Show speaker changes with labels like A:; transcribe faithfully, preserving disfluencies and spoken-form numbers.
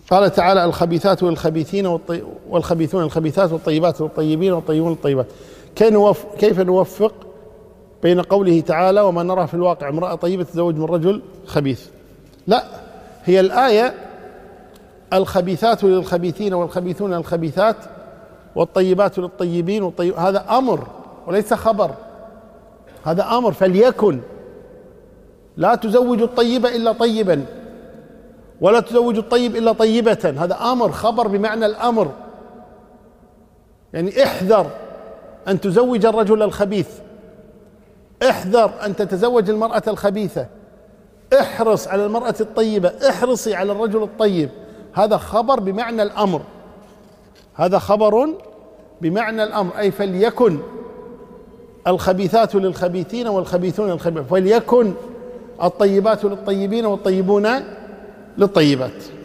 A: قال تعالى: الخبيثات للخبيثين والخبيثون للخبيثات والطيبات للطيبين والطيبون للطيبات. كيف نوفق بين قوله تعالى: وما نرى في الواقع امرأة طيبة تزوج من رجل خبيث؟ لا، هي الآية الخبيثات للخبيثين والخبيثون للخبيثات والطيبات للطيبين والطيب، هذا أمر وليس خبر، هذا أمر. فليكن، لا تزوج الطيب إلا طيبا ولا تزوج الطيب إلا طيبة، هذا أمر، خبر بمعنى الأمر. يعني احذر أن تزوج الرجل الخبيث، احذر أن تتزوج المرأة الخبيثة، احرص على المرأة الطيبة، احرصي على الرجل الطيب. هذا خبر بمعنى الأمر، هذا خبر بمعنى الأمر، أي فليكن الخبيثات للخبيثين والخبيثون للخبيثين، فليكن الطيبات للطيبين والطيبون للطيبات.